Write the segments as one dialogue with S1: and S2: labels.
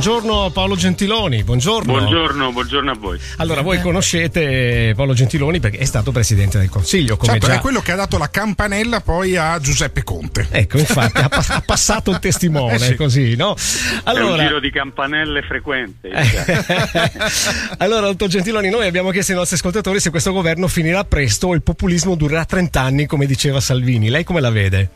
S1: buongiorno Paolo Gentiloni, buongiorno.
S2: Buongiorno a voi.
S1: Allora, voi conoscete Paolo Gentiloni perché è stato Presidente del Consiglio, come
S3: certo,
S1: già...
S3: è quello che ha dato la campanella poi a Giuseppe Conte.
S1: Ecco, infatti ha passato il testimone,
S3: sì.
S1: Così, no? Allora...
S2: È un giro di campanelle frequente.
S1: Allora, dottor Gentiloni, noi abbiamo chiesto ai nostri ascoltatori se questo governo finirà presto o il populismo durerà 30 anni, come diceva Salvini. Lei come la vede?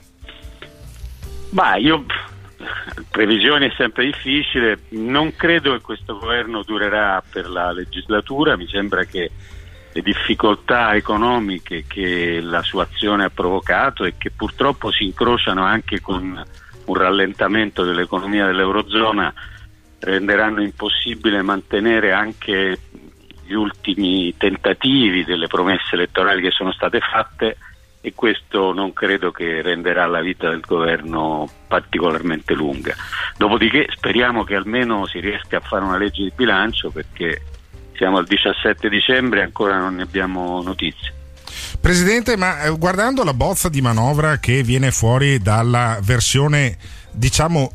S2: Previsione è sempre difficile, non credo che questo governo durerà per la legislatura, mi sembra che le difficoltà economiche che la sua azione ha provocato e che purtroppo si incrociano anche con un rallentamento dell'economia dell'Eurozona renderanno impossibile mantenere anche gli ultimi tentativi delle promesse elettorali che sono state fatte, e questo non credo che renderà la vita del governo particolarmente lunga. Dopodiché speriamo che almeno si riesca a fare una legge di bilancio, perché siamo al 17 dicembre e ancora non ne abbiamo notizie.
S3: Presidente, ma guardando la bozza di manovra che viene fuori dalla versione diciamo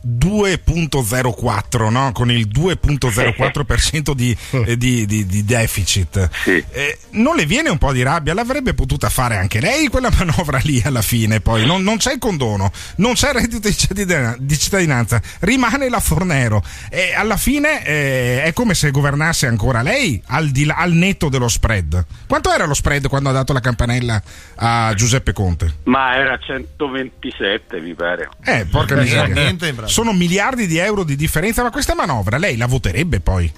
S3: 2.04, no? Con il 2.04% di deficit,
S2: sì.
S3: Non le viene un po' di rabbia? L'avrebbe potuta fare anche lei quella manovra lì alla fine, poi non c'è il condono, non c'è il reddito di cittadinanza, rimane la Fornero e alla fine è come se governasse ancora lei al netto dello spread. Quanto era lo spread quando ha dato la campanella a Giuseppe Conte?
S2: Ma era 127 mi pare.
S3: Porca miseria. Sono miliardi di euro di differenza, ma questa manovra lei la voterebbe poi?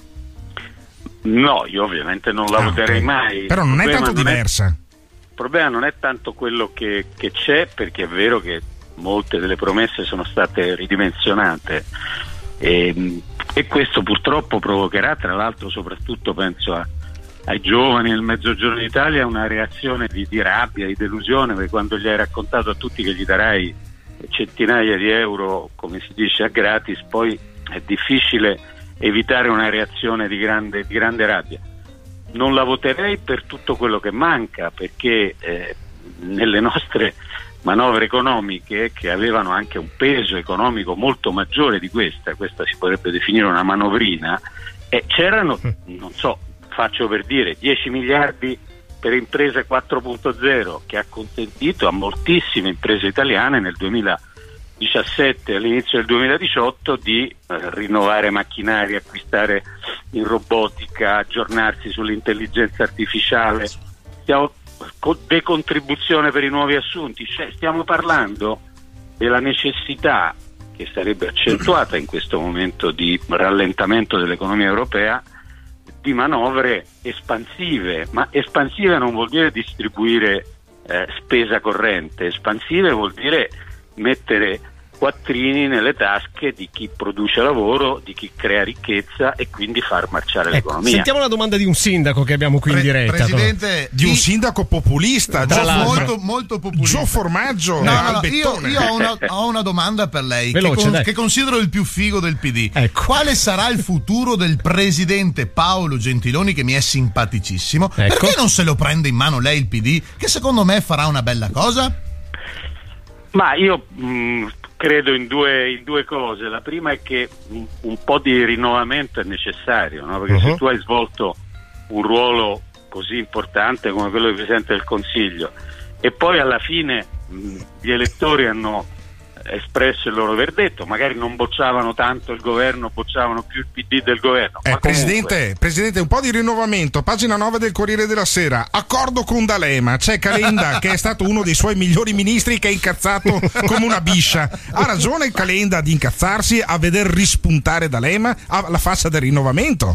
S2: No, io ovviamente non la voterei mai.
S3: Però non è tanto diversa.
S2: Il problema non è tanto quello che c'è, perché è vero che molte delle promesse sono state ridimensionate e questo purtroppo provocherà, tra l'altro soprattutto penso ai giovani nel mezzogiorno d'Italia, una reazione di rabbia, di delusione, perché quando gli hai raccontato a tutti che gli darai centinaia di euro, come si dice, a gratis, poi è difficile evitare una reazione di grande rabbia. Non la voterei per tutto quello che manca, perché nelle nostre manovre economiche, che avevano anche un peso economico molto maggiore di questa si potrebbe definire una manovrina, c'erano, non so, faccio per dire, 10 miliardi per imprese 4.0, che ha consentito a moltissime imprese italiane nel 2017 all'inizio del 2018 di rinnovare macchinari, acquistare in robotica, aggiornarsi sull'intelligenza artificiale, decontribuzione per i nuovi assunti, cioè stiamo parlando della necessità, che sarebbe accentuata in questo momento di rallentamento dell'economia europea, di manovre espansive, ma espansive non vuol dire distribuire spesa corrente, espansive vuol dire mettere quattrini nelle tasche di chi produce lavoro, di chi crea ricchezza e quindi far marciare l'economia.
S1: Sentiamo la domanda di un sindaco che abbiamo qui in diretta.
S4: Presidente,
S3: di un sindaco populista,
S4: molto populista.
S3: Gio Formaggio.
S4: Io ho una domanda per lei.
S1: Veloce,
S4: che considero il più figo del PD.
S1: Ecco.
S4: Quale sarà il futuro del presidente Paolo Gentiloni, che mi è simpaticissimo?
S1: Ecco.
S4: Perché non se lo prende in mano lei il PD, che secondo me farà una bella cosa?
S2: Ma io credo in due cose. La prima è che un po' di rinnovamento è necessario, no? Perché se tu hai svolto un ruolo così importante come quello di Presidente del Consiglio e poi alla fine gli elettori hanno espresso il loro verdetto, magari non bocciavano tanto il governo, bocciavano più il PD del governo. Ma
S3: Presidente, un po' di rinnovamento. Pagina 9 del Corriere della Sera. Accordo con D'Alema. C'è Calenda che è stato uno dei suoi migliori ministri, che è incazzato come una biscia. Ha ragione Calenda di incazzarsi a veder rispuntare D'Alema alla faccia del rinnovamento?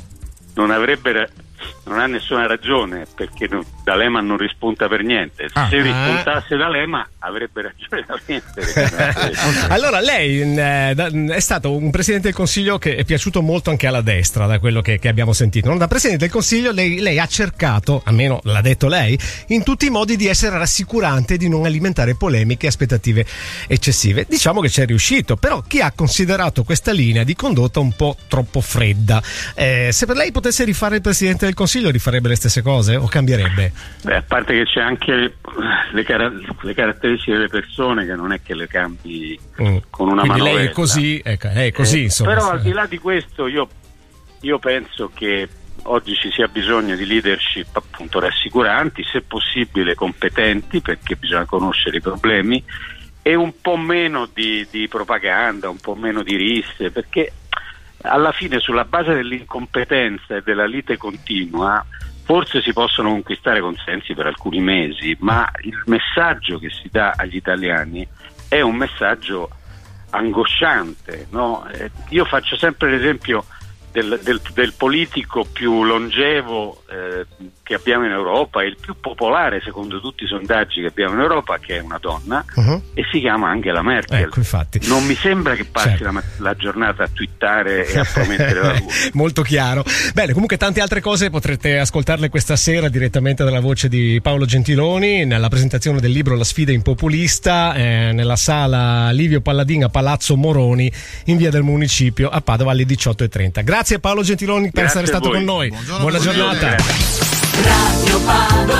S3: Non ha nessuna ragione, perché D'Alema non rispunta per niente. Se rispuntasse D'Alema avrebbe ragione da mettere.
S1: Allora, lei è stato un Presidente del Consiglio che è piaciuto molto anche alla destra, da quello che abbiamo sentito, no? Da Presidente del Consiglio lei ha cercato, almeno l'ha detto lei, in tutti i modi di essere rassicurante, di non alimentare polemiche e aspettative eccessive. Diciamo che ci è riuscito, però chi ha considerato questa linea di condotta un po' troppo fredda? Se per lei potesse rifare il Presidente del Consiglio rifarebbe le stesse cose o cambierebbe?
S2: Beh, a parte che c'è anche le caratteristiche delle persone che non è che le cambi con una
S1: quindi
S2: manovella.
S1: Lei è così, insomma.
S2: Però al di là di questo io penso che oggi ci sia bisogno di leadership appunto rassicuranti, se possibile competenti, perché bisogna conoscere i problemi, e un po' meno di propaganda, un po' meno di risse, perché alla fine sulla base dell'incompetenza e della lite continua forse si possono conquistare consensi per alcuni mesi, ma il messaggio che si dà agli italiani è un messaggio angosciante, no? Io faccio sempre l'esempio del politico più longevo che abbiamo in Europa, e il più popolare secondo tutti i sondaggi che abbiamo in Europa, che è una donna, e si chiama Angela Merkel.
S1: Ecco, infatti.
S2: Non mi sembra che passi la giornata a twittare e a promettere la luna.
S1: Molto chiaro. Bene, comunque tante altre cose potrete ascoltarle questa sera direttamente dalla voce di Paolo Gentiloni nella presentazione del libro La sfida impopulista nella sala Livio Palladin a Palazzo Moroni in via del Municipio a Padova alle 18:30. Grazie Paolo Gentiloni per essere stato con noi.
S4: Buongiorno,
S1: buona giornata.
S2: Grazie.
S5: Radio Padova.